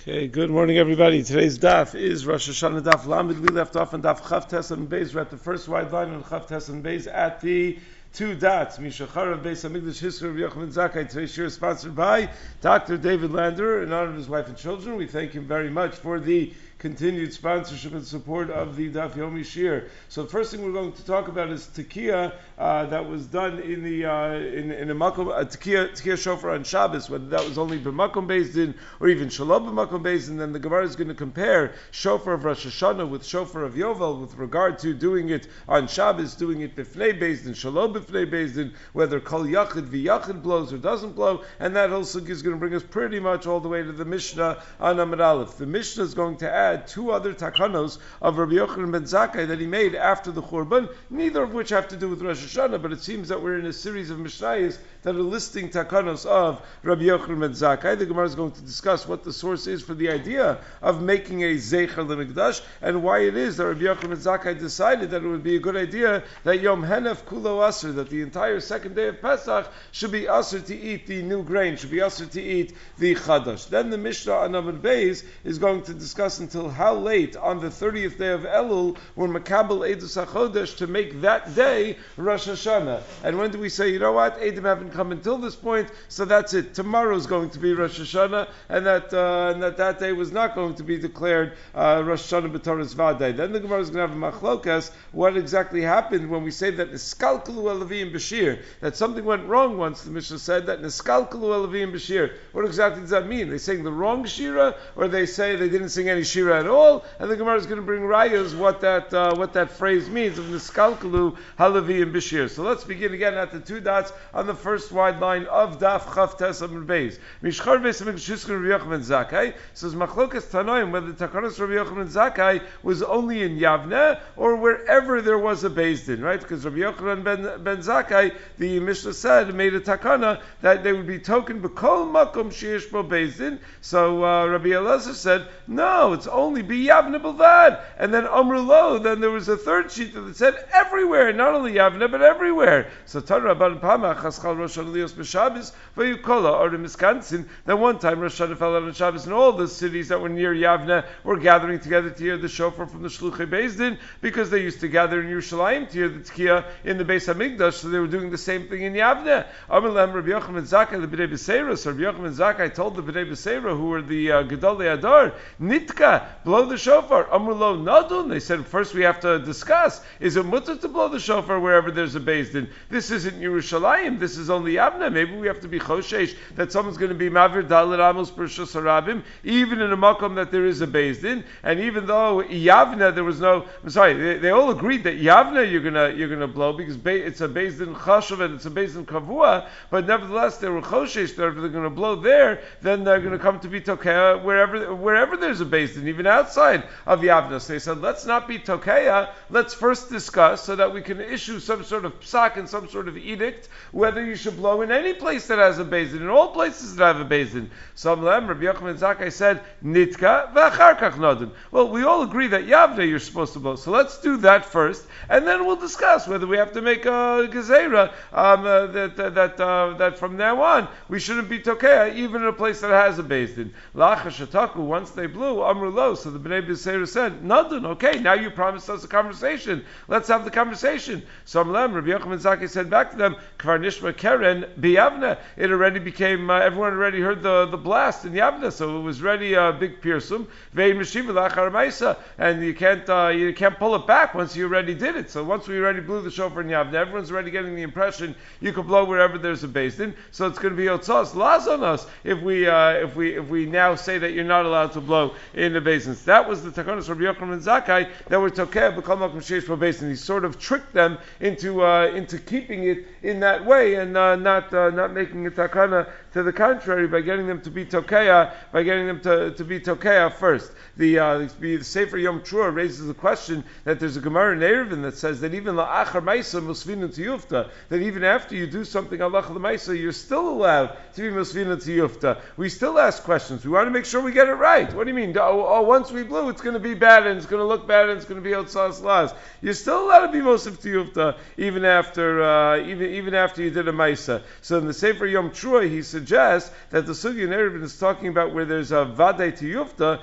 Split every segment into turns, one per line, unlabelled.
Okay, good morning everybody. Today's daf is Rosh Hashanah daf Lamed. We left off on daf Chav Tes and Beis. We're at the first wide line on Chav Tes and Beis at the two dots. Mishachar of Beis Hamikdash History of Yochanan Zakkai. Today's shir is sponsored by Dr. David Lander in honor of his wife and children. We thank him very much for the continued sponsorship and support of the Daf Yomi Shir. So the first thing we're going to talk about is tekiah that was done in the in a makom tekiah shofar on Shabbos, whether that was only b'makom based in or even shalom b'makom based in. Then the Gemara is going to compare shofar of Rosh Hashanah with shofar of Yovel with regard to doing it on Shabbos, doing it b'fnei based in shalom b'fnei based in, whether kol yachid v'yachid blows or doesn't blow, and that also is going to bring us pretty much all the way to the Mishnah on Amud Aleph. The Mishnah is going to add two other takanos of Rabbi Yochanan ben Zakkai that he made after the Churban, neither of which have to do with Rosh Hashanah, but it seems that we're in a series of Mishnayos that are listing takanos of Rabbi Yochanan ben Zakkai. The Gemara is going to discuss what the source is for the idea of making a Zecher L'Mikdash and why it is that Rabbi Yochanan ben Zakkai decided that it would be a good idea that Yom Henef Kulo Aser, that the entire second day of Pesach should be Aser to eat the new grain, should be Aser to eat the Chadash. Then the Mishnah on Amud Beis is going to discuss until how late on the 30th day of Elul were Makabel Eidus HaChodesh to make that day Rosh Hashanah. And when do we say, you know what, Eidim haven't come until this point, so that's it. Tomorrow is going to be Rosh Hashanah, and that day was not going to be declared Rosh Hashanah B'Torah's Vaday. Then the Gemara is going to have a machlokas, what exactly happened when we say that Niskalkalu Elavim Bashir, that something went wrong once, the Mishnah said that Niskalkalu Elavim Bashir. What exactly does that mean? They sing the wrong Shira, or they say they didn't sing any Shira at all? And the Gemara is going to bring rayas what that phrase means of Niskalkalu Halavi and Bashir. So let's begin again at the two dots on the first wide line of Daf Chav Tes Amud Beis. Mishchar Beis Hamikdash Rabbi Yochanan Zakkai says Machlokas Tanoim whether the Takanos Rabbi Yochanan Zakkai was only in Yavne or wherever there was a Beis Din, right? Because Rabbi Yochanan ben Zakkai, the Mishnah said, made a takana that they would be token b'kol makom sheyesh bo Beis Din. So Rabbi Elazar said, no, it's only b'Yavne b'lvad. And then Amru Lo, then there was a third sheet that said everywhere, not only Yavne but everywhere. So Tan Rabban Pama Chaschal Rosh Hashanah b'Shabbos v'Yukola or in Wisconsin. Then one time Rosh Hashanah fell out on Shabbos, and all the cities that were near Yavne were gathering together to hear the shofar from the Shluchei Beis Din, because they used to gather in Yerushalayim to hear the Tekiah in the Beis Hamikdash, so they were doing the same thing in Yavne. Amalem Rabbi Yochanan Zakkai the B'nai B'Seira. So Rabbi Yochanan Zakkai told the B'nai B'Seira, who were the Gedolei Adar, Nitka, blow the shofar. Amrulo Nadun. They said first we have to discuss, is it mutter to blow the shofar wherever there's a Beis Din? This isn't Yerushalayim, this is only Yavne. Maybe we have to be choshesh that someone's going to be Mavir Dalit Amos Pershus Harabim, even in a makom that there is a Beis Din. And even though Yavne there was no, I'm sorry, they all agreed that Yavne you're gonna blow because it's a Beis Din Chashuv and it's a Beis Din Kavua, but nevertheless they were choshesh that if they're going to blow there, then they're going to come to be Tokeah wherever there's a Beis Din, even outside of Yavne. So they said, let's not be Tokeah, let's first discuss so that we can issue some sort of psak and some sort of edict whether you should blow in any place that has a Beis Din, in all places that have a Beis Din. So Rabbi Yochanan Zakkai said, Nitka v'achar kach nodin. Well, we all agree that Yavne you're supposed to blow, so let's do that first, and then we'll discuss whether we have to make a gezerah that from now on we shouldn't be Tokeah even in a place that has a Beis Din. Lachash shataku, once they blew, Amru Lo, so the B'nai B'Seira said, Nodin, okay, now you promised us a conversation, let's have the conversation. So Rabbi Yochanan Zakkai said back to them, Kvar Nishma Keren b'Yavne. It already became, everyone already heard the blast in Yavne, so it was ready big pirsum. Ve'im Meshiva lachar ma'isa, and you can't pull it back once you already did it. So once we already blew the shofar in Yavne, everyone's already getting the impression you can blow wherever there's a Beis Din. So it's going to be otzos las on us if we now say that you're not allowed to blow in the Beis Din. That was the takanos of Rabbi Yochanan Zakkai that were tokeah b'kol makom sheyesh bo Beis Din. He sort of tricked them into keeping it in that way and not making it takana to the contrary by getting them to be tokeah, to be tokeah first. The Sefer Yom Trua raises the question that there's a Gemara in Eruvin that says that even la'achar ma'isa musvinu Tiyufta, that even after you do something halacha l'maisa, you're still allowed to be Mosvina Tiyufta. We still ask questions. We want to make sure we get it right. What do you mean? Once we blew, it's going to be bad, and it's going to look bad, and it's going to be Otsas Las. You're still allowed to be Mosif Tiyufta, even after you did a Maisa. So in the Sefer Yom Trua, he suggests that the Sugi and Erevin is talking about where there's a Vadei Tiyufta,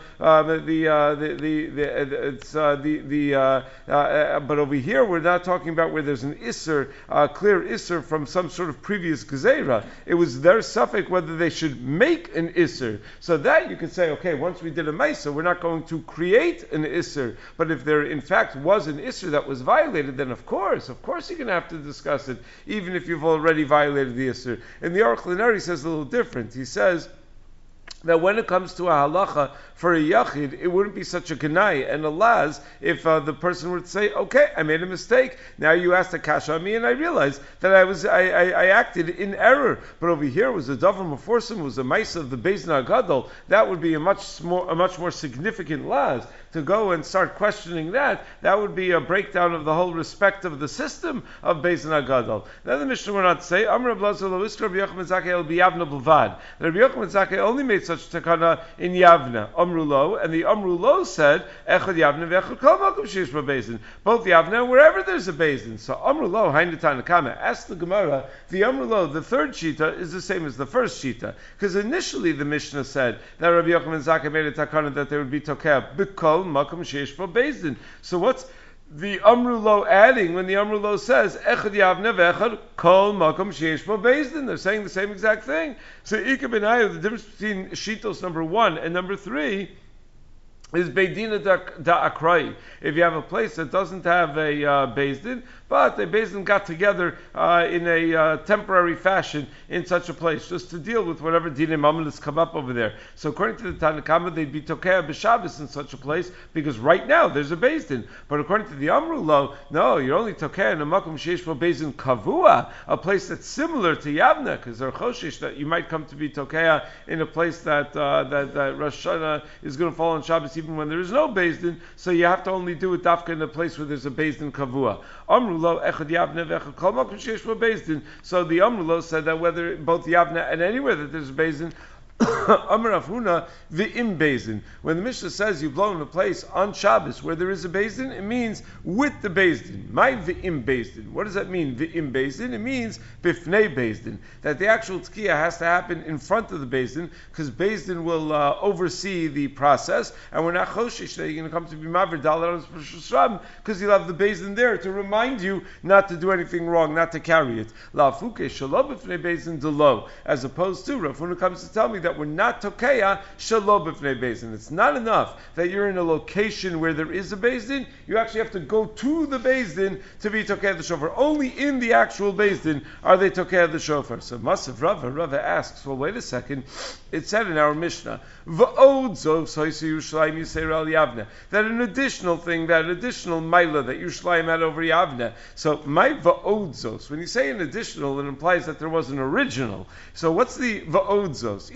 but over here we're not talking about where there's an Isser, clear Isser from some sort of previous Gezeira. It was their suffix whether they should make an Isser. So that you could say, okay, once we did a Maisa, we're not going to create an Isser. But if there in fact was an Isser that was violated, then of course you're going to have to discuss it, even if you've already violated the Isser. And the Aruch LaNer says a little different. He says that when it comes to a halacha for a yachid, it wouldn't be such a kanai and a laz if the person were to say, okay, I made a mistake. Now you asked a kasha on me, and I realized that I acted in error. But over here was a davar meforsim, was a maisa of the Beis Din HaGadol. That would be a much more significant laz. To go and start questioning that would be a breakdown of the whole respect of the system of Beis Din HaGadol. Then the Mishnah went on to say, Amr Ablaza lo iskar Rabbi Yochanan Zakkai el biyavna b'lvad. Rabbi Yochanan Zakkai only made such takana in Yavna, Amrulo, and the Amrulo said, Echad Yavna ve'echad kol makom sheish bo Beis Din. Both Yavna, wherever there's a Beis Din. So Amrulo, hainu Tanakama, asked the Gemara, the Amrulo, the third shita, is the same as the first shita. Because initially the Mishnah said that Rabbi Yochanan Zakkai made a takana that there would be tokeh b'kol makom sheish bo Beis Din. So what's the Amrulo adding when the Amrulo says Echad Yavna ve'echad kol makom sheish bo Beis Din? They're saying the same exact thing. So Ika Benayu, the difference between Shitos number 1 and number 3 is Beidina da Akrai. If you have a place that doesn't have a Beis Din, but the Beis Din got together in a temporary fashion in such a place, just to deal with whatever dinim amalis come up over there. So according to the Tanakama, they'd be Tokea b'Shabbos in such a place, because right now there's a Beis Din. But according to the Amrulo, no, you're only Tokea in a Makom Sheish bo Beis Din Kavua, a place that's similar to Yavna, because they're Choshish, that you might come to be Tokea in a place that Rosh Hashanah is going to fall on Shabbos even when there is no Beis Din, so you have to only do it dafka in a place where there's a Beis Din Kavua. Amrulo echad Yavna ve'echad kol makom sheish bo Beis Din. So the Amrulo said that whether both Yavna and anywhere that there's a Beis Din, Amar Rav Huna v'im Beis Din. When the Mishnah says you blow in a place on Shabbos where there is a Beis Din, it means with the Beis Din. My v'im Beis Din. What does that mean? V'im Beis Din. It means bifnei Beis Din. That the actual tkiyah has to happen in front of the Beis Din, because Beis Din will oversee the process, and we're not choshish that you're going to come to be maver dalar because you'll have the Beis Din there to remind you not to do anything wrong, not to carry it. La fuke shalom bifnei Beis Din delo, as opposed to Rav Huna comes to tell me that we're not tokeya shalom b'fnei Beis Din. It's not enough that you're in a location where there is a Beis Din. You actually have to go to the Beis Din to be tokeya the shofar. Only in the actual Beis Din are they tokeya the shofar. So Masav Rava asks, well, wait a second. It said in our Mishnah, v'od zos hoysu Yerushalayim Yisrael al Yavna, that an additional thing, that additional maila that Yerushalayim had over Yavna. So my v'od zos, when you say an additional, it implies that there was an original. So what's the v'od zos?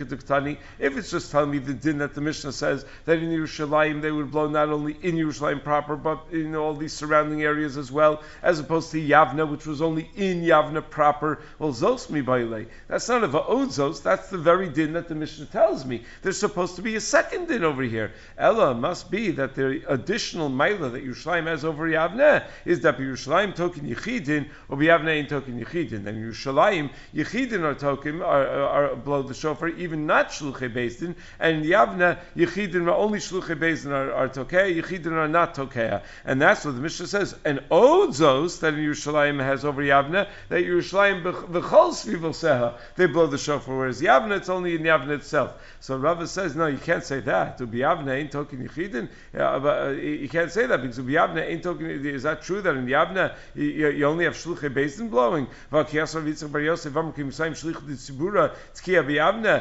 If it's just telling me the din that the Mishnah says that in Yerushalayim they would blow not only in Yerushalayim proper, but in all these surrounding areas as well, as opposed to Yavna, which was only in Yavna proper. Well, zos mi baile. That's not a va'od zos. That's the very din that the Mishnah tells me. There's supposed to be a second din over here. Ella must be that the additional maila that Yerushalayim has over Yavna is that Yerushalayim token yichidin or Yavna ain't token yichidin. And Yerushalayim yichidin are token are blow the shofar, even not shluchei Beis Din, and in Yavna Yechidin are only shluchei Beis Din are tokea, Yechidin are not tokea, and that's what the Mishnah says. And odzos that Yerushalayim has over Yavna, that Yerushalayim v'chol sviv seha, they blow the shofar, whereas Yavna it's only in Yavna itself. So Rava says, no, you can't say that. To be Yavna ain't token Yechidin. You can't say that because Yavna ain't token. Is that true that in Yavna you only have shluchei Beis Din blowing?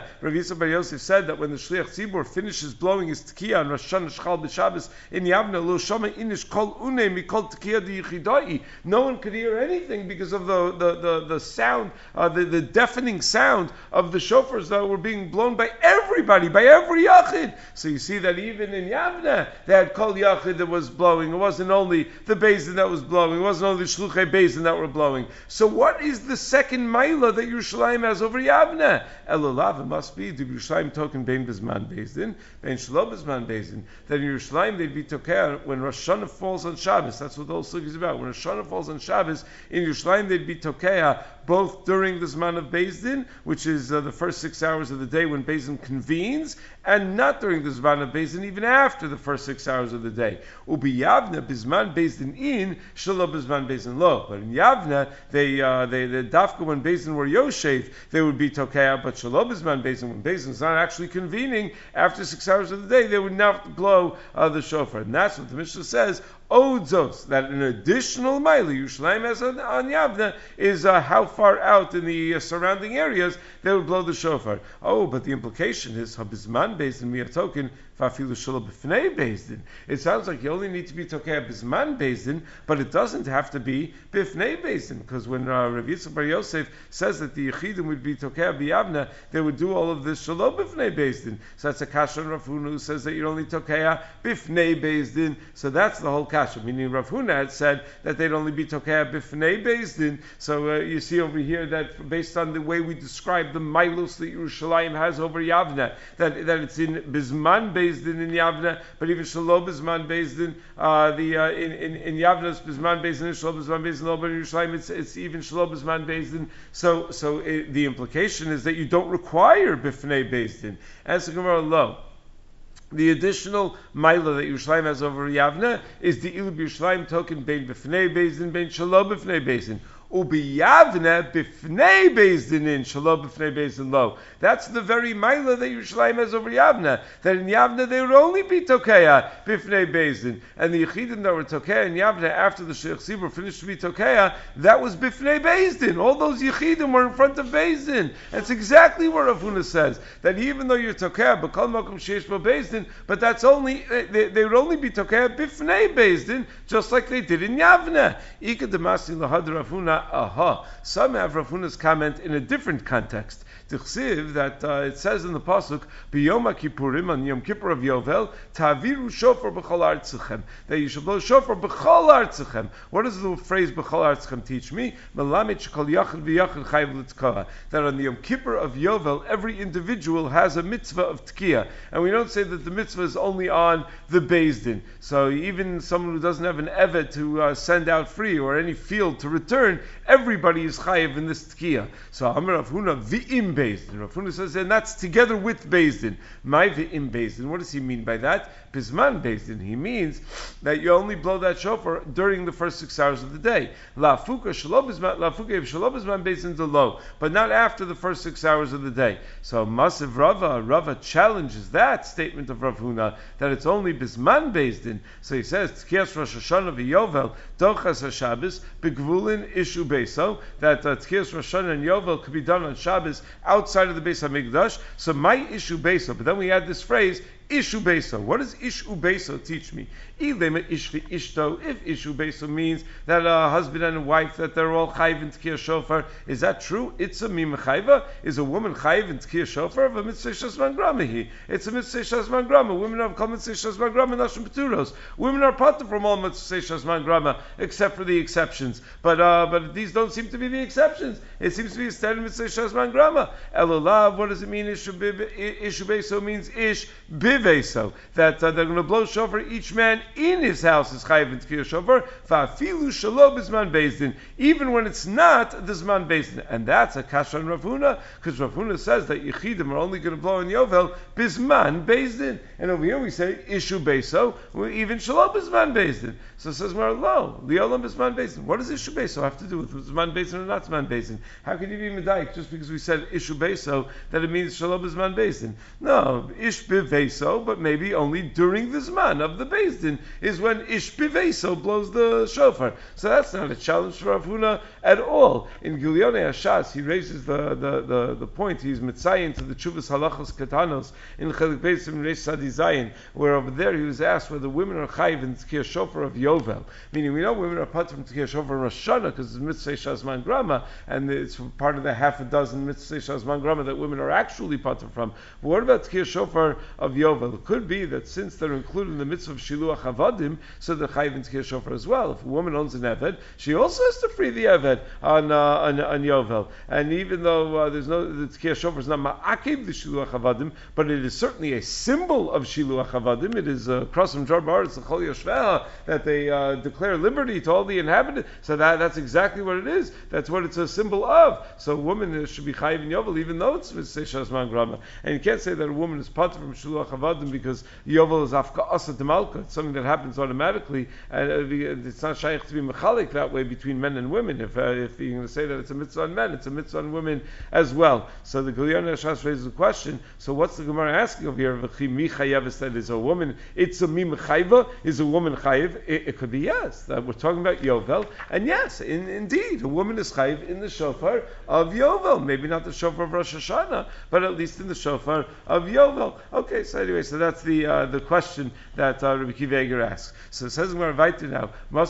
Yavne, Rav Yisrael Bar Yosef said that when the Shliach Tzibur finishes blowing his tekiah on Rosh Hashanah Shchal b'Shabbos in Yavne, lo shama inish kol une mikol tekiah di yichidai. No one could hear anything because of the sound, the deafening sound of the shofars that were being blown by everybody, by every yachid. So you see that even in Yavne, they had kol yachid that was blowing. It wasn't only the Beis Din that was blowing. It wasn't only the Shluchei Beis Din that were blowing. So what is the second Maila that Yerushalayim has over Yavne? Elulav, it must be the Yerushalayim token bein Bizman Beis Din, bein Shelo Bizman Beis Din. Then in Yerushalayim they'd be tokeh when Rosh Hashanah falls on Shabbos. That's what the whole sugi is about. When Rosh Hashanah falls on Shabbos, in Yerushalayim they'd be tokeh both during the Zman of Beis Din, which is the first 6 hours of the day when Beis Din convenes, and not during the Zman of Beis Din, even after the first 6 hours of the day. Ubi Yavne Bizman Beis Din in Shelo Bizman Beis Din lo. But in Yavne, they dafka when Beis Din were Yoshev, they would be tokeh, but Shelo Bizman Beis Din, when Beis Din is not actually convening after 6 hours of the day, they would not blow the shofar. And that's what the Mishnah says. Odzos, that an additional Maila Yerushalayim has on Yavne is how far out in the surrounding areas they would blow the shofar. Oh, but the implication is Habizman Beis Din miyatokin v'afilu shelo b'fnei Beis Din. It sounds like you only need to be tokeh Bizman Beis Din, but it doesn't have to be b'fnei Beis Din, because when Rav Yisrael Bar Yosef says that the Yechidim would be tokeh b'Yavne, they would do all of this shelo b'fnei Beis Din. So that's a kasha on Rav Huna who says that you're only tokeh b'fnei Beis Din. So that's the whole kasha. Meaning Rav Huna had said that they'd only be tokeh b'fnei Beis Din. So you see over here that based on the way we describe the Mailos that Yerushalayim has over Yavne, that it's in Bizman Beis Din in Yavne, but even Shelo Bizman Beis Din, in Yavne it's Bizman Beis Din, Shelo Bizman Beis Din, but in Yerushalayim it's even Shelo Bizman Beis Din. So the implication is that you don't require b'fnei Beis Din. As the Gemara lo. The additional Maila that Yerushalayim has over Yavne is the Ilu Yerushalayim token bein b'fnei Beis Din, bein Shelo b'fnei Beis Din. Ubi Yavne b'fnei Beis Din in Shelo b'fnei Beis Din lo. That's the very Maila that Yerushalayim has over Yavne. That in Yavne they would only be Tokeya b'fnei Beis Din. And the Yechidim that were Tokeya in Yavne after the Shliach Tzibur finished to be Tokeya, that was b'fnei Beis Din. All those Yechidim were in front of Beis Din. That's exactly what Rav Huna says. That even though you're Tokeya b'kol makom sheish bo Beis Din, but that's only, they would only be Tokeya b'fnei Beis Din, just like they did in Yavne. Ika demasi lahad Rav Huna. Aha. Some have Rav Huna's comment in a different context. Tichsiv, that it says in the pasuk, B'yom Kippurim, on Yom Kippur of Yovel, Taviru shofar b'chol artzichem, that you should blow shofar b'chol artzichem. What does the phrase b'chol artzichem teach me? Melamit shekol yachid v'yachid chayv l'tzkoha. That on the Yom Kippur of Yovel, every individual has a mitzvah of tkiyah, and we don't say that the mitzvah is only on the Beis Din. So even someone who doesn't have an evet to send out free or any field to return, everybody is chayiv in this tkiyah. So Amar Rav Huna v'im Beis Din. Rav Huna says, and that's together with Beis Din. My v'im Beis Din. What does he mean by that? Bizman Beis Din. He means that you only blow that shofar during the first 6 hours of the day. La'fuka shelo bizman Beis Din lo, but not after the first 6 hours of the day. So Masiv Rava challenges that statement of Rav Huna that it's only Bizman Beis Din. So he says, Tkiyas Rosh Hashanah v'Yovel dochas haShabbos begvulin ishu beiso, that Tkiyas Rosh Hashanah and Yovel could be done on Shabbos outside of the Beis HaMikdash. So my ishu beiso, but then we add this phrase, Ishu Beso. What does Ishu Beso teach me? If Ishu Beso means that a husband and a wife, that they're all chayiv in Tkiyah Shofar, is that true? It's a mimachayva. Is a woman chayiv in Tkiyah Shofar? Of a mitzvah shasman grama. It's a mitzvah shasman grama. Women have called mitzvah shasman grama nashim peturos. Women are part from all mitzvah shasman grama, except for the exceptions. But these don't seem to be the exceptions. It seems to be a standard mitzvah shasman grama. Elolav. What does it mean? Ishu Beso means ish biveso, that they're going to blow shofar. Each man in his house is chayiv in tkiyah shofar. Fa'afilu shelo b'zman Beis Din, even when it's not the zman Beis Din. And that's a kasha on Rav Huna, because Rav Huna says that Yechidim are only going to blow in Yovel b'zman Beis Din. And over here we say Ishu Beso, even shelo b'zman Beis Din. So it says Marlo, Liolam b'zman Beis Din. What does Ishu Beso have to do with zman Beis Din or not zman Beis Din? How can you be medayik just because we said Ishu Beso that it means shelo b'zman Beis Din? No, Ish Beso Biveso, but maybe only during the Zman of the Beis Din is when Ish Biveso blows the shofar. So that's not a challenge for Rav Huna at all. In Gilyonei Hashas, he raises the point, he's mitzayin to the Chuvas Halachos Katanos in Chelik Beis in Reish Sadi Zayin, where over there he was asked whether women are chayiv in Tkiyah Shofar of Yovel. Meaning, we know women are part from Tkiyah Shofar in Rosh Hashanah because it's Mitzvah Shazman Grama, and it's part of the half a dozen Mitzvah Shazman Grama that women are actually part from. But what about Tkiyah Shofar of Yovel? It could be that since they're included in the Mitzvah of Shiluach Havadim, so they're chayiv in Tkiyah Shofar as well. If a woman owns an Eved, she also has to free the Eved on Yovel. And even though the Tkiyah Shofar is not ma'akev the Shiluach Havadim, but it is certainly a symbol of Shiluach Havadim. It is Krasam Jar Ba'aretz L'chol Yoshveha, that they declare liberty to all the inhabitants. So that's exactly what it is. That's what it's a symbol of. So a woman should be chayiv in Yovel, even though it's V'sei Shazman Grama. And you can't say that a woman is part from Shiluach Havadim because Yovel is Afka Asa Demalka. It's something that happens automatically, and it's not shaykh to be mechalik that way between men and women. If you're going to say that it's a mitzvah on men, it's a mitzvah on women as well. So the Gilyonei Hashas raises the question, so what's the Gemara asking over here? V'chi mi chayev, that is a woman, it's a mi mechayva, is a woman chayev? It could be yes. That we're talking about Yovel, and yes, indeed, a woman is chayev in the shofar of Yovel. Maybe not the shofar of Rosh Hashanah, but at least in the shofar of Yovel. Okay, so anyway, so that's the question that Rabbi Akiva Eiger asks. So it says Gemara Vayter now.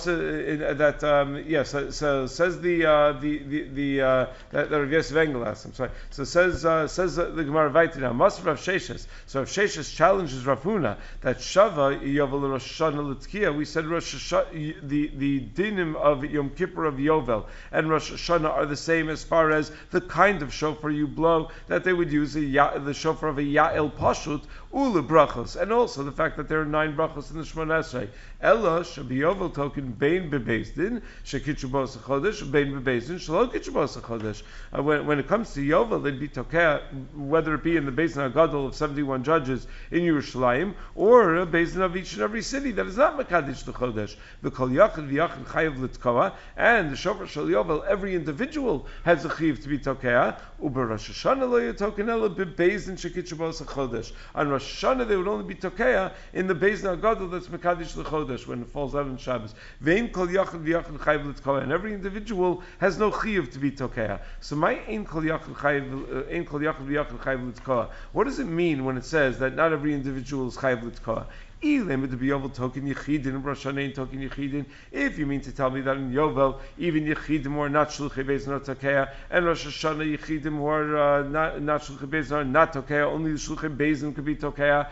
So says that Rav Yosef Engel asks. I'm sorry. So says the Gemara Vayter now. Maser Rav Sheshes. So Rav Sheshes challenges Rav Huna that Shava Yovel Rosh Hashanah L'Tkiya. We said Rosh Hashanah, the dinim of Yom Kippur of Yovel and Rosh Hashanah are the same as far as the kind of shofar you blow, that they would use the shofar of a Ya'el Pashut Ule brachos, and also the fact that there are 9 brachos in the Shemona Esrei. Ella shabiyovel token bein bebezdin shekitchu bos chodesh bein bebezdin shelo kitchu bos chodesh. When it comes to Yovel, they'd be tokeh, whether it be in the Bezdin Hagadol of 71 judges in Yerushalayim or a Bezdin of each and every city that is not mekadesh the chodesh. The kol yachid v'yachid chayav l'tkoa, and the shofar shel Yovel, every individual has a chiv to be tokeh. Uber Rosh Hashanah lo yetoken ella bebezdin shekitchu bos chodesh. On Rosh Hashanah they would only be tokeh in the Bezdin Hagadol that's mekadesh the chodesh, when it falls out on Shabbos. Vein kol yachid v'yachid chayav l'tkoa, and every individual has no chiyuv to be tokeh. So my ein kol yachid v'yachid chayav l'tkoa. What does it mean when it says that not every individual is chayav l'tkoa? If you mean to tell me that in Yovel, even Yechidim who are not Shluchei Beis Din are Tokeya, and Rosh Hashanah Yechidim who are not Shluchei Beis Din are not Tokeya, only the Shluchei Beis Din could be Tokeya.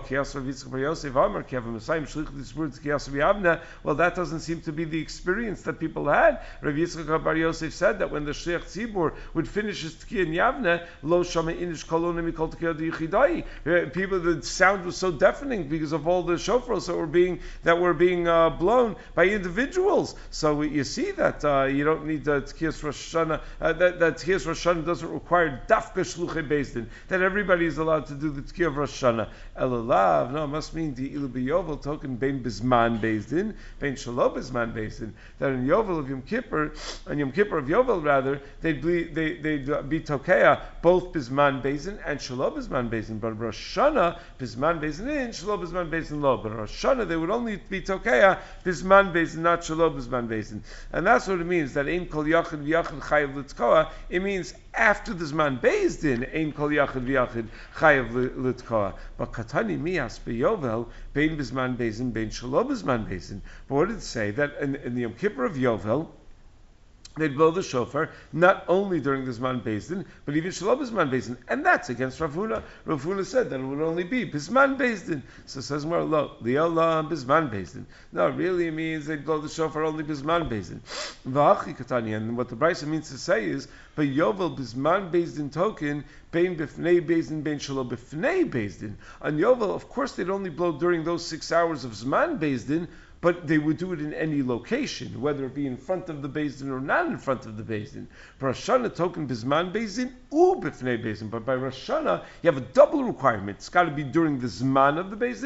Well, that doesn't seem to be the experience that people had. Rav Yitzchak Bar Yosef said that when the Shliach Tzibur would finish his Tkiyah in Yavne, Lo Shama Inish Kolona Mikol Tokeya Yechidai. People, the sound was so deafening because of all the shofars that were being blown by individuals. So you see that you don't need Tkiyas Rosh Hashanah. That Tkiyas Rosh Hashanah doesn't require Dafka Shluchei Beis Din. That everybody is allowed to do the Tkiyah of Rosh Hashanah. Elalav, no, it must mean the Ilu B'Yovel token Bein Bizman Beis Din, Bein Shalom Bizman Beis Din. That in Yovel of Yom Kippur, and Yom Kippur of Yovel rather, they'd be Tokeya both Bizman Beis Din and Shalom Bizman Beis Din. But Rosh Hashanah Bizman Beis Din in Shalom Bizman Beis Din lo. But Rosh Hashanah they would only be Tokeya Bizman Beis Din, not Shalom Bizman Beis Din. And that's what it means. That Ein Kol Yachid V'Yachid Chayav L'Tkoa. It means after the Zman Beis Din, Ein Kol Yachid V'Yachid Chayav L'Tkoa. But Katani Mias B'Yovel Bein Bizman Beis Din, Bein Shalom Bizman Beis Din. But what did it say? That in the Yom Kippur of Yovel, they'd blow the shofar not only during the Zman Beis Din, but even Shalom Bizman Beis Din, and that's against Rav Huna. Rav Huna said that it would only be Bizman Beis Din. So it says more lo li'olam Bizman Beis Din. No, really it means they'd blow the shofar only Bizman Beis Din. V'achi katani, and what the Brisa means to say is, but Yovel Bizman Beis Din token bein b'fnei Beis Din, bein Shalom b'fnei Beis Din. On Yovel, of course, they'd only blow during those 6 hours of Zman Beis Din, but they would do it in any location, whether it be in front of the Beis Din or not in front of the Beis Din. For Rosh Hashanah token Bizman Beis Din u b'fnei Beis Din. But by Rosh Hashanah, you have a double requirement. It's got to be during the Zman of the Beis Din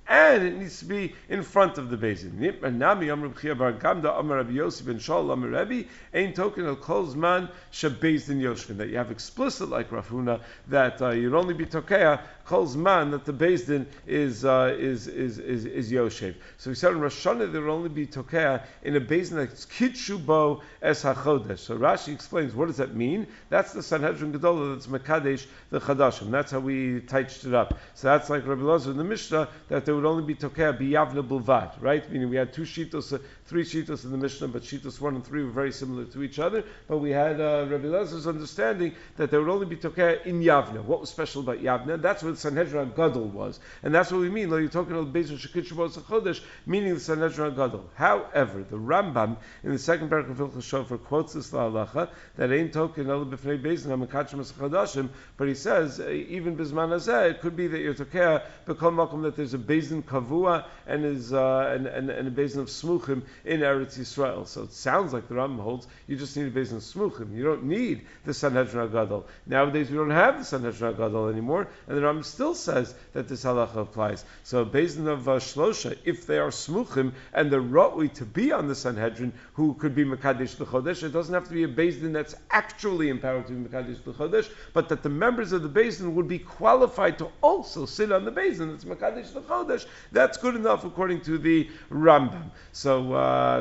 and it needs to be in front of the Beis Din. Nami Amr B'chia Bar Gamda Amr Rabbi Yossi ben Shaul Amr Rebbe Ein Token El Kol Zman Shebeis Din Yoshvin, that you have explicit like Rav Huna that you'd only be Tokea Kol Zman that the Beis Din is Yoshev. So we said in Rosh Hashanah there would only be Tokea in a Beis Din that's Kitshu Bo Es HaChodesh. So Rashi explains what does that mean? That's the Sanhedrin Gedolah that's Mekadesh the Chadashim. That's how we touched it up. So that's like Rabbi Lazar in the Mishnah that there would only be Tokea Biyavna Bulvad, right? Meaning we had three shitos in the Mishnah, but shitos 1 and 3 were very similar to each other. But we had Rabbi Lazar's understanding that there would only be Tokea in Yavna. What was special about Yavna? That's what Sanhedrin Gadol was, and that's what we mean. You're talking about Beis Din Shekit Shabbos Chodesh, meaning the Sanhedrin Gadol. However, the Rambam in the second paragraph of Hilchos Shofar quotes this la'alacha that ain't token el b'fnei Beis Din hamekachim chadashim, but he says even bisman hazeh it could be that you're tokea b'kol makom that there's a Beis Din kavua and is and a Beis Din of smuchim in Eretz Yisrael. So it sounds like the Rambam holds you just need a Beis Din of smuchim. You don't need the Sanhedrin Gadol. Nowadays we don't have the Sanhedrin Gadol anymore, and the Rambam still says that this halacha applies. So Beis Din of Shlosha, if they are smuchim and they're ra'ui to be on the Sanhedrin, who could be Mekadesh l'chodesh, it doesn't have to be a Beis Din that's actually empowered to be Mekadesh l'chodesh, but that the members of the Beis Din would be qualified to also sit on the Beis Din that's Mekadesh l'chodesh. That's good enough according to the Rambam. So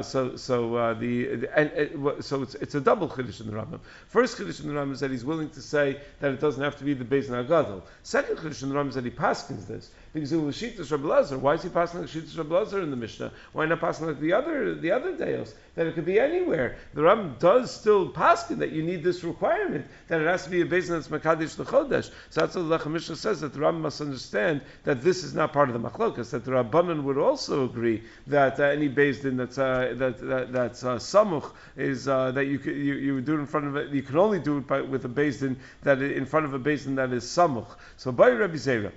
it's a double chiddush in the Rambam. First chiddush in the Rambam is that he's willing to say that it doesn't have to be the Beis Din Agadol. Second chiddush in the Rambam is that he paskins this because it was Shitas Rabbi Lazar. Why is he passing like Shitas Rabbi Lazar in the Mishnah? Why not passing like the other deos? That it could be anywhere. The Rambam does still paskin that you need this requirement that it has to be a Beis Din that's Mekadesh l'chodesh. So that's what the Lechem Mishnah says, that the Rambam must understand that this is not part of the machlokas. That the Rabbanan would also agree that any Beis Din that's samuch is that you would do it in front of it. You can only do it with a Beis Din that in front of a Beis Din that is samuch. So by Rabbi Zera.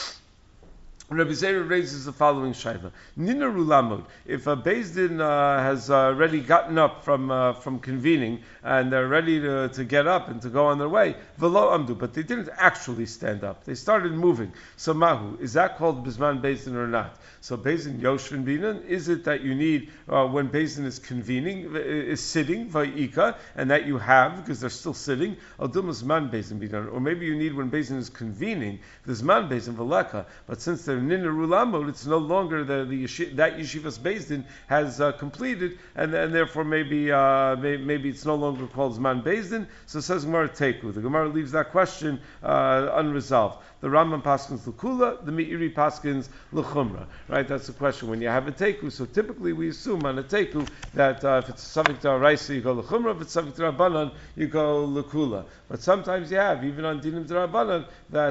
Rabbi Zera raises the following shayla: Nina Rulamod. If a Beis Din has already gotten up from convening and they're ready to get up and to go on their way, velo amdu, but they didn't actually stand up; they started moving. So mahu, is that called bisman Beis Din or not? So Beis Din yoshvin binan. Is it that you need when Beis Din is convening, is sitting vayika, and that you have because they're still sitting? Aldumas man Beis Din binan, or maybe you need when Beis Din is convening. There's man Beis Din veleka, but since they're Nina Rulamod, it's no longer that yeshivas Beis Din has completed, and therefore maybe it's no longer called Zman Beis Din. So it says Gemara Teku. The Gemara leaves that question unresolved. The Rambam paskins l'kula, the Meiri paskins l'chumra. Right, that's the question. When you have a teku, so typically we assume on a teku that if it's subject to Araisa, you go l'chumra. If it's subject to Rabbanan, you go l'kula. But sometimes you have, even on dinim to Rabbanan,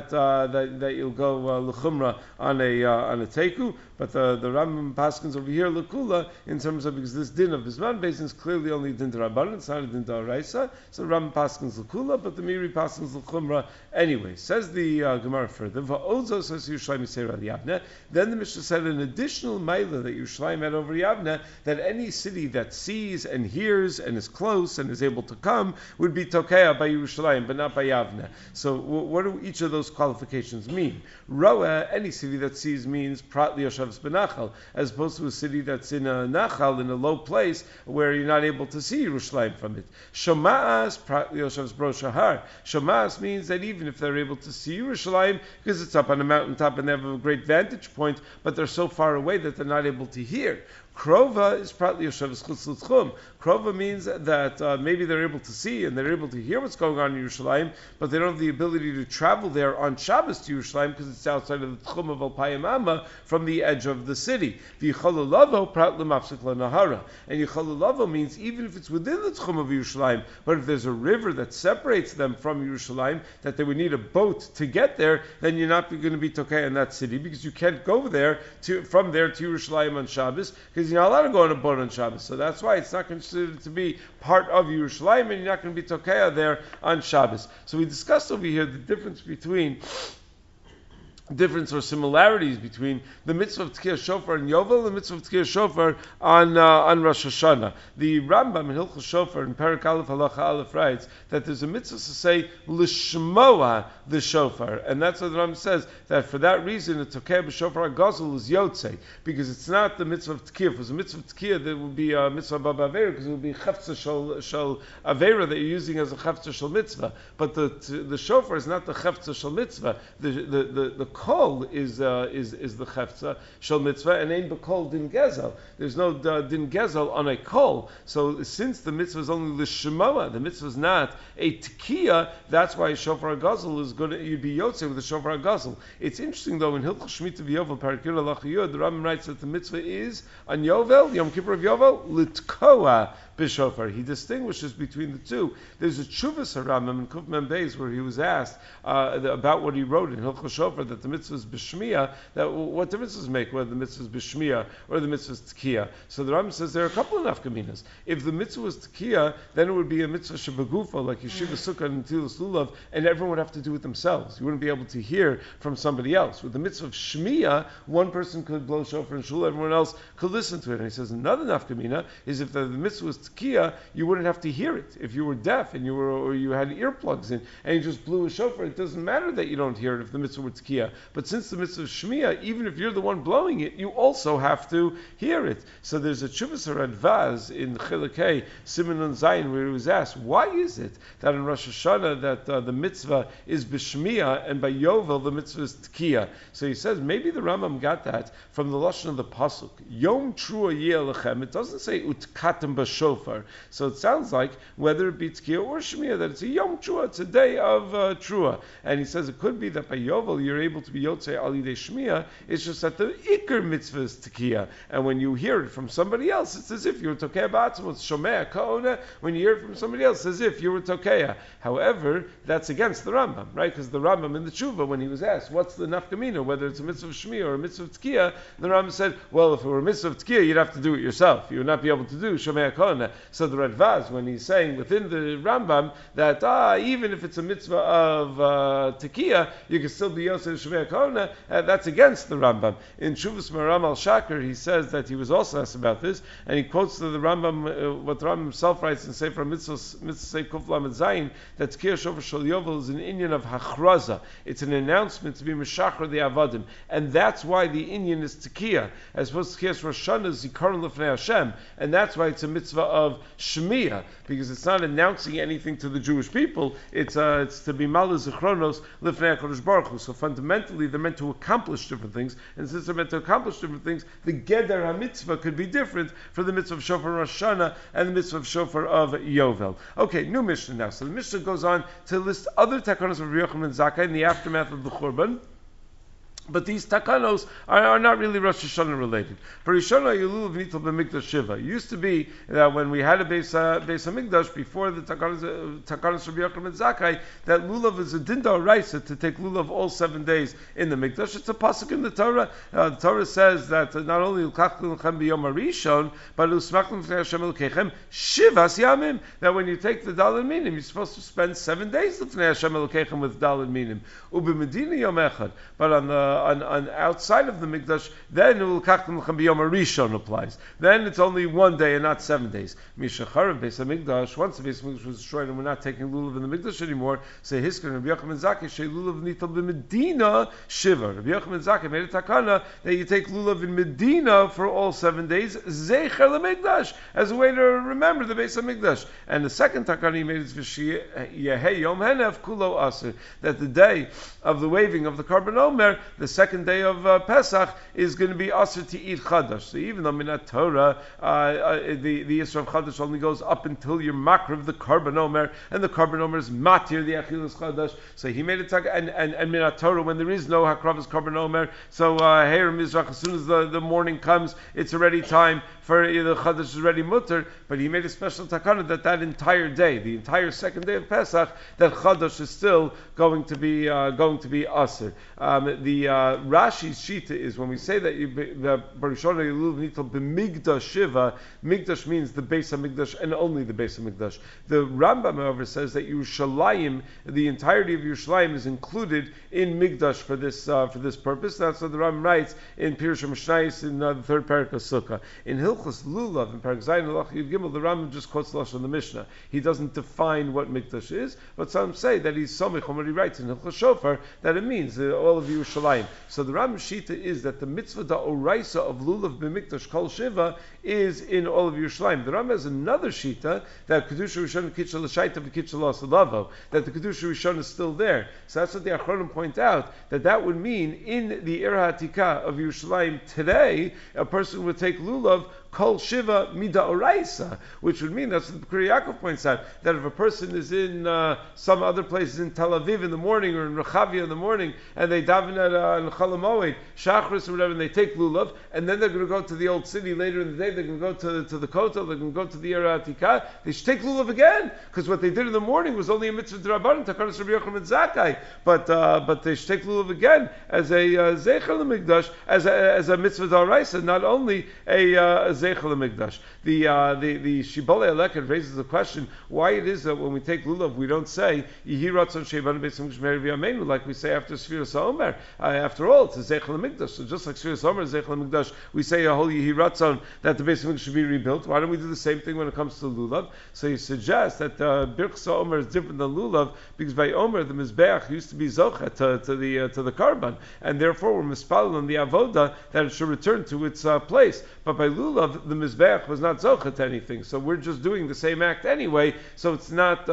that you'll go l'chumra on a teku. But the Rambam paskins over here l'kula in terms of because this din of Bisman Beis Din is clearly only din to Rabbanan, it's not a din to Araisa. So Rambam paskins l'kula, but the Meiri paskins l'chumra anyway. Says the Gemara further, Va'odzo says Yerushalayim Yisrael Yavne. Then the Mishnah said an additional maila that Yerushalayim had over Yavne, that any city that sees and hears and is close and is able to come would be Tokea by Yerushalayim, but not by Yavne. So what do each of those qualifications mean? Roa, any city that sees means Prat Lioshavs Benachal, as opposed to a city that's in a Nachal, in a low place, where you're not able to see Yerushalayim from it. Shoma'as Prat Lioshavs Bro Shahar. Shoma'as means that even if they're able to see Yerushalayim, because it's up on a mountaintop and they have a great vantage point, but they're so far away that they're not able to hear. Krova is Prat Lioshavs Chutz L'Tchum. Krova means that maybe they're able to see and they're able to hear what's going on in Yerushalayim, but they don't have the ability to travel there on Shabbos to Yerushalayim because it's outside of the Tchum of Alpayim Amma from the edge of the city. V'Yichololavo Prat L'Mafsik L'Nahara. And Yichololavo means even if it's within the Tchum of Yerushalayim, but if there's a river that separates them from Yerushalayim, that they would need a boat to get there, then you're not going to be Tokei in that city because you can't go there from there to Yerushalayim on Shabbos because you're not allowed to go on a boat on Shabbos. So that's why it's not considered to be part of Yerushalayim, and you're not going to be Tokea there on Shabbos. So we discussed over here the difference between difference or similarities between the mitzvah of Tkiyah Shofar and Yovel and the mitzvah of Tkiyah Shofar on Rosh Hashanah. The Rambam in Hilchos Shofar in Perek Aleph Halacha Aleph writes that there's a mitzvah to say Lishmoa the Shofar, and that's what the Rambam says, that for that reason the Tokeh b'Shofar HaGazul is Yotzei, because it's not the mitzvah of Tkiyah. If it was a mitzvah of Tkiyah, there would be a mitzvah Baba Avera, because it would be Chafza Shal Avera that you're using as a Chafza Shal Mitzvah. But the Shofar is not the Chafza Shal Mitzvah. The kol is the chefza shel mitzvah, and ain't b'kol din gezel. There's no din gezel on a kol. So since the mitzvah is only l'shemaah, the mitzvah is not a tekiah. That's why shofar hagazel is going to, you'd be yotze with the shofar hagazel. It's interesting though in Hilchos Shemitah v'Yovel Parakir Halacha Yud, the Rambam writes that the mitzvah is on Yovel, Yom Kippur of Yovel, litkoa b'shofar. He distinguishes between the two. There's a Tshuvas Rambam in Kuf Mem Beis where he was asked about what he wrote in Hilchos Shofar, that the mitzvah is b'shmiya, that what difference does it make whether the mitzvah is b'shmiya or the mitzvah is tkiyah? So the Rambam says there are a couple of nafkaminas. If the mitzvah was tkiyah, then it would be a mitzvah shebegufa, like Yeshiva Sukkah and Tilas Lulav, and everyone would have to do it themselves. You wouldn't be able to hear from somebody else. With the mitzvah of shmiya, one person could blow shofar in shul, everyone else could listen to it. And he says another nafkamina is if the mitzvah was tkiyah, you wouldn't have to hear it. If you were deaf and you had earplugs in and you just blew a shofar, it doesn't matter that you don't hear it if the mitzvah were tkiyah. But since the mitzvah is shmiya, even if you're the one blowing it, you also have to hear it. So there's a Tshuvas Radvaz in Chilukei Siman and Zayin where he was asked, why is it that in Rosh Hashanah that the mitzvah is b'shmiya and by Yovel the mitzvah is tkiyah? So he says maybe the Rambam got that from the lashon of the pasuk Yom Trua Yeh Lechem. It doesn't say utkatem b'shofar. So it sounds like whether it be tkiyah or shmiya that it's a Yom Trua, it's a day of Trua. And he says it could be that by Yovel you're able to be yotzei al yidei shmiya. It's just that the ikar mitzvah is tkiyah, and when you hear it from somebody else, it's as if you're tokeh ba'atzmo. It's shomea kaona. When you hear it from somebody else, it's as if you were tokeh. However, that's against the Rambam, right? Because the Rambam in the Tshuva, when he was asked what's the nafkamina, whether it's a mitzvah of shmiya or a mitzvah of tkiyah, the Rambam said, well, if it were a mitzvah of tkiyah, you'd have to do it yourself. You would not be able to do shomea kaona. So the Radvaz, when he's saying within the Rambam that even if it's a mitzvah of tkiyah, you can still be yosef shomea kaona, that's against the Rambam. In Shuvas Maram al Shakir, he says that he was also asked about this, and he quotes the Rambam, what the Rambam himself writes in Sefer Mitzvah Kuf Lamed Zayin, that Tkiyah Shofar Shel Yovel is an inyan of hachraza. It's an announcement to be Meshachar the Avadim, and that's why the inyan is Tkiyah, as opposed to Tkiyah Rosh Hashanah is Zikaron Lefnei Hashem, and that's why it's a mitzvah of Shmiyah, because it's not announcing anything to the Jewish people, it's to be Malaz Zichronos Lefnei HaKadosh Baruch Hu. So fundamentally, they're meant to accomplish different things, and since they're meant to accomplish different things, the Geder HaMitzvah could be different for the mitzvah of Shofar Rosh Hashanah and the mitzvah of Shofar of Yovel. Okay, new Mishnah now. So the Mishnah goes on to list other takanos of Rabbi Yochanan Zakkai in the aftermath of the Churban. But these takanos are not really Rosh Hashanah related. For Rishonah Yululav Nital b'Mikdash Shiva. It used to be that when we had a Beis HaMikdash before the takanos of Rabbi Yochanan Zakkai, that lulav is a dinda raisa to take lulav all 7 days in the Mikdash. It's a pasuk in the Torah. The Torah says that not only L'kachlu L'chem b'Yom HaRishon, but L'smachlu L'fnei Hashem Elokechem Shivas Yamim. That when you take the Daled Minim, you're supposed to spend 7 days L'fnei Hashem Elokechem with Daled Minim. U'b'Medina Yom Echad. But on outside of the Mikdash, then L'kachlu L'chem b'Yom HaRishon applies. Then it's only 1 day and not 7 days. Mishacharav Beis HaMikdash, once the Beis HaMikdash was destroyed and we're not taking lulav in the Mikdash anymore, say Hiskar and Rabbi Yochanan Zakkai Shei lulav nital b'Medina Shiva. Rabbi Yochanan Zakkai made a takana that you take lulav in Medina for all 7 days, Zeicher LeMikdash, as a way to remember the Beis HaMikdash. And the second takana he made is Yehei Yom Henev Kulo Aser, that the day of the waving of the Karban Omer, the second day of Pesach, is going to be Aser to eat Chadash. So even though Minat Torah, the Yisra of Chadash only goes up until you're Makriv the Karban Omer, and the Karban Omer is Matir the Achilas Chadash. So he made it and Minat Torah, when there is no Hakravas Karban Omer, so Heir Mizrach, as soon as the morning comes, it's already time for the Chadash is already mutter, but he made a special takana that entire day, the entire second day of Pesach, that Chadash is still going to be aser. The Rashi's shita is when we say that the Barishona Yelul Nital b'migdash shiva. Migdash means the Beis Hamikdash and only the Beis Hamikdash. The Rambam, however, says that Yerushalayim, the entirety of Yerushalayim, is included in Migdash for this purpose. That's what the Rambam writes in Pirush Mishnayos in the third parak of Sukkah. In Hilchos Lulav in Parak Zayin Halach Yud Gimel, the Rambam just quotes the Lashon the Mishnah. He doesn't define what Migdash is, but some say that he's somich on what he writes in Hilchos Shofar that it means all of Yerushalayim. So the Rambam shita is that the mitzvah da oraisa of Lulav b'Mikdash Kol Shiva is in all of Yerushalayim. The Rambam has another shita that Kedusha Rishon Kitchel L'Shaita v'Kitchel L'Asalavo, that the Kedusha Rishon is still there. So that's what the Achronim point out, that would mean in the Ir HaTikah of Yerushalayim today, a person would take Lulav Kol Shiva Mida Oraisa, which would mean, that's what the B'Kuri Yaakov points out, that if a person is in some other places in Tel Aviv in the morning or in Rechavia in the morning, and they daven at Chol HaMoed, Shachris or whatever, and they take Lulav, and then they're going to go to the old city later in the day, they're going to go to the Kotel, they're going to go to the Ir HaTikah, they should take Lulav again, because what they did in the morning was only a mitzvah d'Rabbanan, Takanas Rabbi Yochanan Zakkai, but they should take Lulav again as a Zeicher L'Mikdash, as a mitzvah d'Oraisa, not only a Zeicher L'Mikdash. The Shibolei Aleket raises the question why it is that when we take Lulav we don't say Yehi Ratzon Sheivanu Beis Hamikdash Me'er V'Yameinu like we say after Sfiras HaOmer. After all, it's a Zeicher L'Mikdash. So just like Sfiras HaOmer is Zeicher L'Mikdash, we say a whole Yehi Ratzon that the Beis Hamikdash should be rebuilt. Why don't we do the same thing when it comes to Lulav? So you suggest that Birchas HaOmer is different than Lulav because by Omer the Mizbeach used to be Zocha to the Karban, and therefore we're mispalel on the Avoda that it should return to its place. But by Lulav the Mizbeach was not Zocha to anything, so we're just doing the same act anyway. So it's not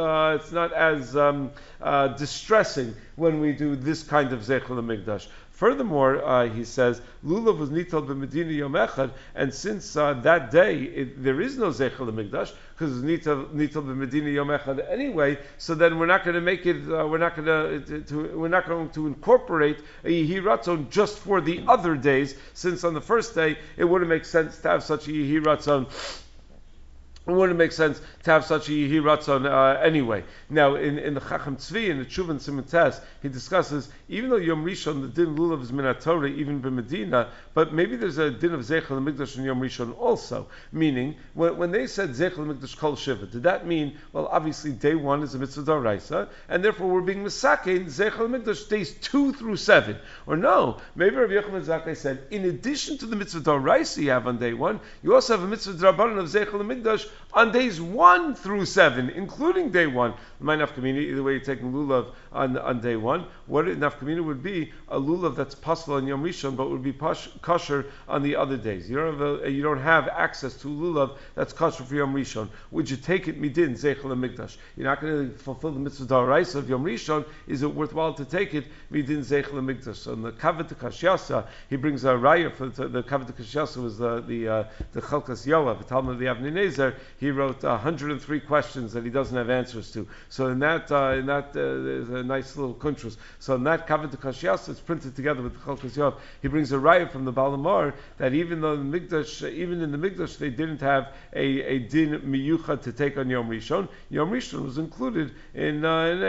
as distressing when we do this kind of Zeicher L'Mikdash. Furthermore, he says, Lulav was nital b'Medina Yom Echad, and since that day there is no Zeicher L'Mikdash because it's nital b'Medina Yom Echad anyway. So then we're not going to make it. We're not going to incorporate a Yehi Ratzon just for the other days, since on the first day it wouldn't make sense to have such a Yehi Ratzon. It wouldn't make sense to have such a Yehi Ratzon anyway. Now, in the Chacham Tzvi, in the Tshuva and Siman Tes, he discusses, even though Yom Rishon, the din Lulav is Minat Torah, even b'Medina, but maybe there's a din of Zeicher L'Mikdash in Yom Rishon also. Meaning, when they said Zeicher L'Mikdash Kol Shiva, did that mean, well, obviously day 1 is a mitzvah d'Oraisa, and therefore we're being Mesakein Zeicher L'Mikdash days 2 through 7? Or no, maybe Rabbi Yochanan Zakkai said, in addition to the mitzvah d'Oraisa you have on day 1, you also have a mitzvah d'Rabbanan of Zeicher L'Mikdash on days 1 through 7, including day 1. My nafkamina, either way you're taking lulav on day 1. What nafkamina would be a lulav that's possible on Yom Rishon, but would be kosher on the other days. You don't have access to lulav that's kosher for Yom Rishon. Would you take it midin zeichel hamikdash? You're not going to fulfill the mitzvah d'oraisa of Yom Rishon. Is it worthwhile to take it midin zeichel hamikdash? So in the Kavet Kashyasa, he brings a raya for the Kavet Kashyasa was the Chalkas Yoav, the Talmud of the Avnei Nezer. He wrote 103 questions that he doesn't have answers to. So in that there's a nice little kuntrus. So in that Kavet Kashyasa, it's printed together with the Chalkas Yoav. He brings a raya from the Balamar that even though in the Mikdash they didn't have a din miyucha to take on Yom Rishon. Yom Rishon was included in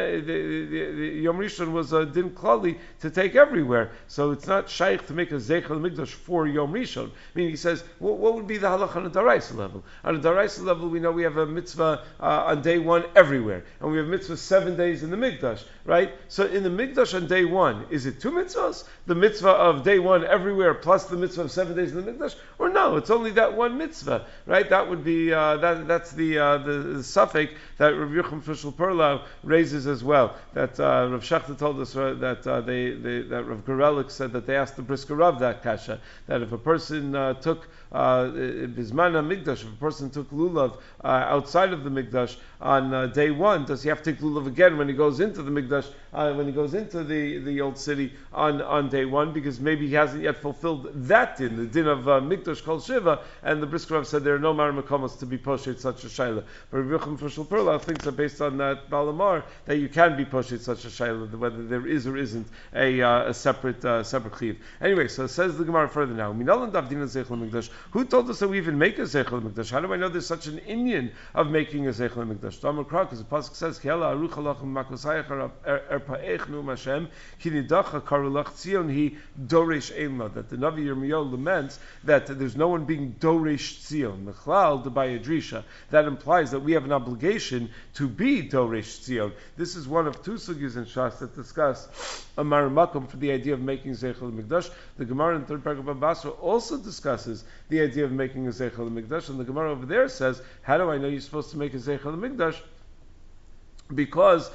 the Yom Rishon was a din klali to take everywhere. So it's not shaykh to make a zeichel Mikdash for Yom Rishon. I mean, he says, what would be the halach on a daraisa level? On a daraisa level, we know we have a mitzvah on day 1 everywhere, and we have mitzvah 7 days in the Mikdash, right? So in the Mikdash on day 1, is it 2 mitzvahs? The mitzvah of day 1 everywhere plus the mitzvah of 7 days in the Mikdash? Or no, it's only that one mitzvah, right? That would be that's the suffix that Rav Yochanan Frischel Perlau raises as well. That Rav Shachta told us that that Rav Gorelik said that they asked the Brisker Rav that kasha, that if a person took Bizman Mikdash, if a person took lulav outside of the Mikdash on day 1, does he have to take lulav again when he goes into the Mikdash when he goes into the old city on day one, because maybe he hasn't yet fulfilled that din, the din of Mikdash Kol Shiva, and the Brisker Rav said there are no Mar Makomos to be poshet such a Shaila. But Rabbi Yochanan Fushel Perla thinks that based on that Balamar, that you can be poshet such a Shaila, whether there is or isn't a separate chiv. Anyway, so it says the Gemara further now. Who told us that we even make a Zeichel Mikdash? How do I know there's such an Inyan of making a Zeichel Mikdash? Damar Krak, because the pasuk says, "Kiela arucha lachem makosayach erpaech nu Hashem ki nidacha karulach tzion hi doresh einla." That the Navi Yirmiyahu laments that there's no one being doresh tzion. Mechlal debaya drisha. That implies that we have an obligation to be doresh tzion. This is one of two sugyas in Shas that discuss a maramakum for the idea of making Zeichel Mikdash. The Gemara in the third paragraph of Basra also discusses the idea of making a Zeichel Mikdash, and the Gemara over there says, how do I know you're supposed to make a Zeichel Mikdash? Because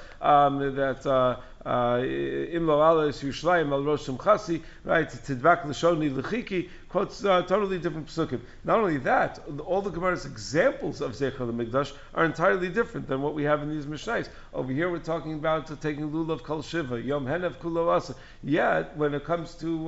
Im lo alas Yerushalayim al rosh Simchasi, right? Tidvak l'shoni l'chiki, quotes totally different psukim. Not only that, all the Gemara's examples of Zeichel Mikdash are entirely different than what we have in these Mishnayos. Over here, we're talking about taking lulav kol shiva, yom henev kulo asa. Yet, when it comes to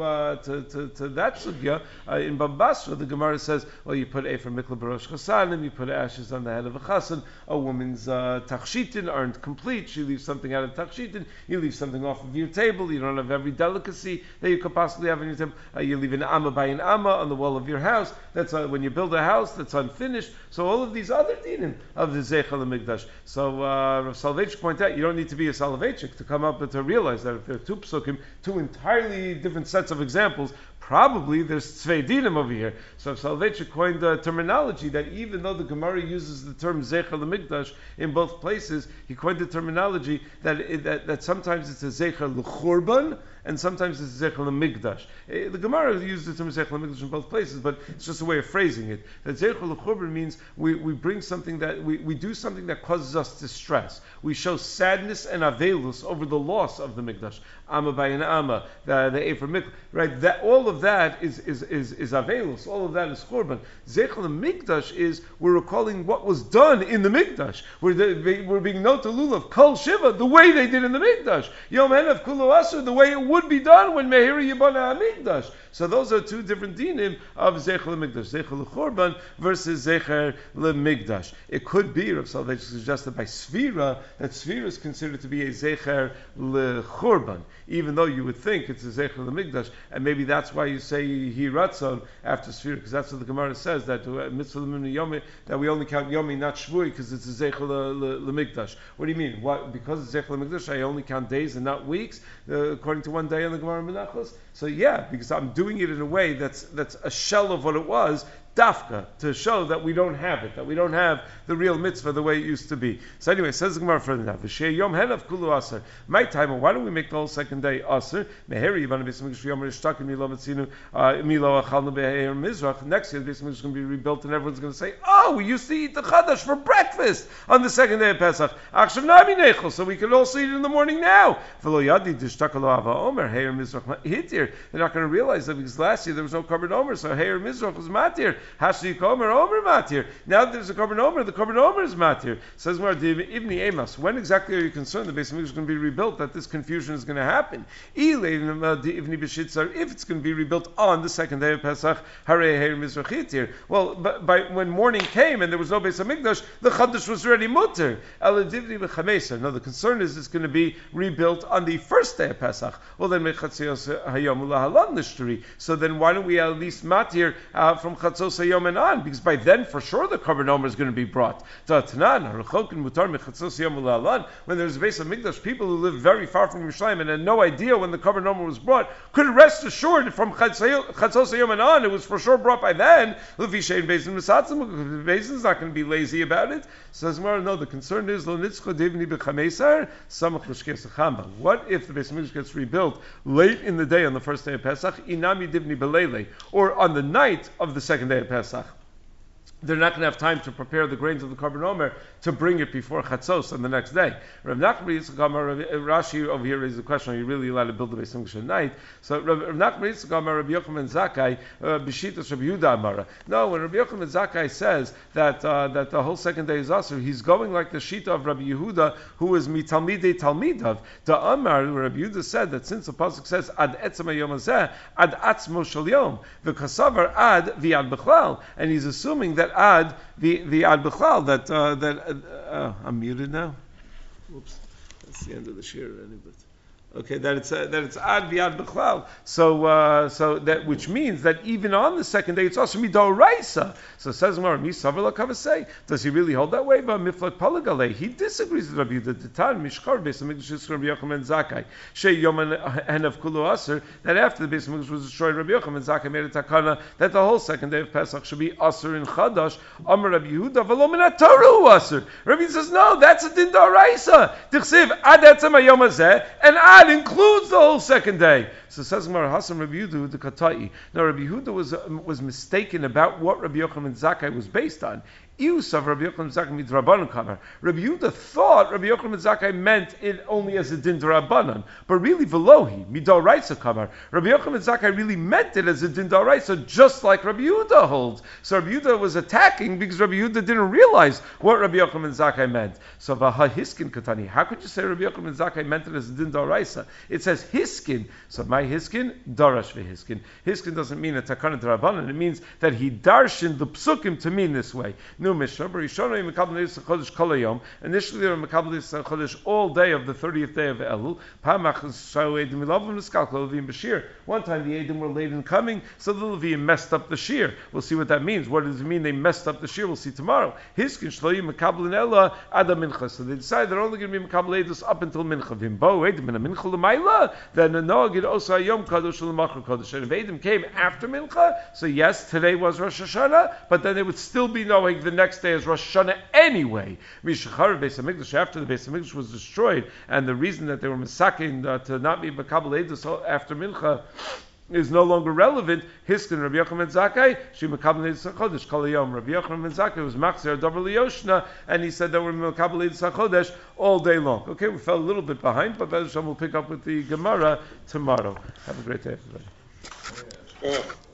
that sugya in Bambasra, the Gemara says, well, you put Ephraim mikla barosh chasanim, you put ashes on the head of a chasan. A woman's tachshitin aren't complete; she leaves something out of tachshitin. You leave something off of your table. You don't have every delicacy that you could possibly have in your table. You leave an amma by an amma on the wall of your house. That's when you build a house that's unfinished. So all of these other dinim of the Zeichel Mikdash. So Rav Soloveitchik pointed out, you don't need to be a Soloveitchik to come up and to realize that if there are two psukim, two entirely different sets of examples, probably there's tzvei dinim over here. So Soloveitchik coined the terminology that even though the Gemara uses the term Zeichel Mikdash in both places, he coined the terminology that sometimes it's a Zeichel l'churban and sometimes it's a Zeichel Mikdash. The Gemara used the term Zeichel Mikdash in both places, but it's just a way of phrasing it. That Zeichel l'churban means we bring something that we do something that causes us distress. We show sadness and avelus over the loss of the Mikdash. Amma by an Amma, the Ephraim Mikdash, right? That all of that is avelus. All of that is churban. Zeichel Mikdash is we're recalling what was done in the Mikdash. We're being noted lulav kol shiva the way they did in the Mikdash. Yom henev kulo asur the way it would be done when Mehiri Yibana HaMikdash. So those are two different dinim of Zeichel Mikdash, Zeichel L'Churban versus Zeichel L'Mikdash. It could be, Rav Soloveitchik suggested by Sfira, that Sfira is considered to be a Zeichel L'Churban, even though you would think it's a Zeichel L'Mikdash, and maybe that's why you say Hiratzon after Sfira, because that's what the Gemara says, that Mitzvah L'Mimni Yomi, that we only count Yomi, not Shvui, because it's a Zeichel L'Mikdash. What do you mean? What, because it's Zeichel L'Mikdash, I only count days and not weeks, according to one day in the Gemara Menachos? So yeah, because I'm doing it in a way that's a shell of what it was, dafka, to show that we don't have it, that we don't have the real mitzvah the way it used to be. So anyway, says the Gemara further now, V'shei yom henav kulu aser. My time, why don't we make the whole second day aser? Meheri yivana b'es hamikdash yom rishtakim milo metzinu milo achalnu be'er mizrach. Next year, the b'es hamikdash is going to be rebuilt, and everyone's going to say, oh, we used to eat the chadash for breakfast on the second day of Pesach. Achshav nami nechel, so we can also eat it in the morning now. V'lo yadi d'shtakalo ava omer heir mizrach hitir. They're not going to realize that because last year there was no korban omer, so heir mizrach was matir. Hashi Komer Omer Matir. Now that there's a Korban Omer, the Korban Omer is Matir. Says Mar Ivni Amos. When exactly are you concerned the Beis Hamikdash is going to be rebuilt, that this confusion is going to happen? If it's going to be rebuilt on the second day of Pesach, Harei Heir Mizrachitir. Well, by when morning came and there was no Beis Hamikdash, the Chadash was already mutter. Eladivni b'chameser. No, the concern is it's going to be rebuilt on the first day of Pesach. Well, then Mechatzios Hayom Lahalan Nishtari. So then why don't we at least Matir from Chatzos Hayom and on, because by then for sure the Korban Omer is going to be brought. When there's a Beis Hamikdash, people who live very far from Yerushalayim and had no idea when the Korban Omer was brought could rest assured from Chatzos Hayom and on, it was for sure brought by then. The Beis is not going to be lazy about it. Says Gemara, no, the concern is what if the Beis Hamikdash gets rebuilt late in the day on the first day of Pesach, or on the night of the second day of Pesach? they're not going to have time to prepare the grains of the Korban Omer to bring it before Chatzos on the next day. Rashi over here raises the question: are you really allowed to build the Beis Hamikdash at night? So Rav Nachman Yitzchak Amar Rabbi Yochanan Zakkai B'shitas Rabbi Yehuda Amara. No, when Rabbi Yochanan Zakkai says that that the whole second day is Asur, he's going like the Shita of Rabbi Yehuda, who is Mitalmidei Talmidav. The Amar, Rabbi Yehuda said that since the pasuk says Ad Etzem Hayom Hazeh, Ad Atzmo Shel Yom, the Kasavar Ad V'Ad Bechlal, and he's assuming that Ad the Ad Bechlal I'm muted now. Whoops, that's the end of the shir already, but. Okay, that it's ad viad b'chlal. So that which means that even on the second day it's also midoraisa. So says Gemara, mi savar lakavasei. Does he really hold that way? But miflat palagale, he disagrees with Rabbi Yehuda. The Tan mishkar beis hamikdash is Rabbi Yochanan Zakkai. Shei yom and of kulu aser. That after the beis hamikdash was destroyed, Rabbi Yochanan Zakkai made a takana that the whole second day of Pesach should be aser in chadash. Amar Rabbi Yehuda v'lo min hataru aser. Rabbi Yehuda says no, that's a din d'oraisa. Tichsiv ad etzem hayom hazeh and ad includes the whole second day. So says Gemara Hasan Rabbi Yehuda the Katai. Now Rabbi Yehuda was mistaken about what Rabbi Yochanan Zakkai was based on. Rabbi Yehuda thought Rabbi Yochanan Zakkai meant it only as a din d'Rabbanan, but really velohi midoraisa kamar. Rabbi Yochanan Zakkai really meant it as a din d'oraisa, just like Rabbi Yehuda holds. So Rabbi Yehuda was attacking because Rabbi Yehuda didn't realize what Rabbi Yochanan Zakkai meant. So vaha hiskin katani. How could you say Rabbi Yochanan Zakkai meant it as a din d'oraisa? It says hiskin. So my hiskin darash vehiskin. Hiskin doesn't mean a takana d'Rabbanan. It means that he darshan the psukim to mean this way. New Mishnah, initially they were Mekabel Chodesh all day of the 30th day of Elul. One time the Edom were late in coming, so the Leviim messed up the shear. We'll see what that means. What does it mean they messed up the shear? We'll see tomorrow. Hiskin Shloim Mekabel Ella Ada Mincha. So they decided they're only going to be Mekabel Edus up until Mincha. Vimbo Edom in a Mincha L'mayla. Then the Noagid Osa Yom Kadosh L'machar Kadosh. And if Edom came after Mincha, so yes, today was Rosh Hashanah, but then it would still be Noag the next day is Rosh Hashanah anyway. After the Beis Hamikdash was destroyed, and the reason that they were misakin to not be Makabel Edus after Mincha is no longer relevant. Hiskin Rabbi Yochanan Zakkai, she Makabel Edus HaChodesh Kol Hayom. Rabbi Yochanan Zakkai was Machzer Davar Liyoshna, and he said that we're Makabel Edus HaChodesh all day long. Okay, we fell a little bit behind, but Bezrat we'll pick up with the Gemara tomorrow. Have a great day, everybody.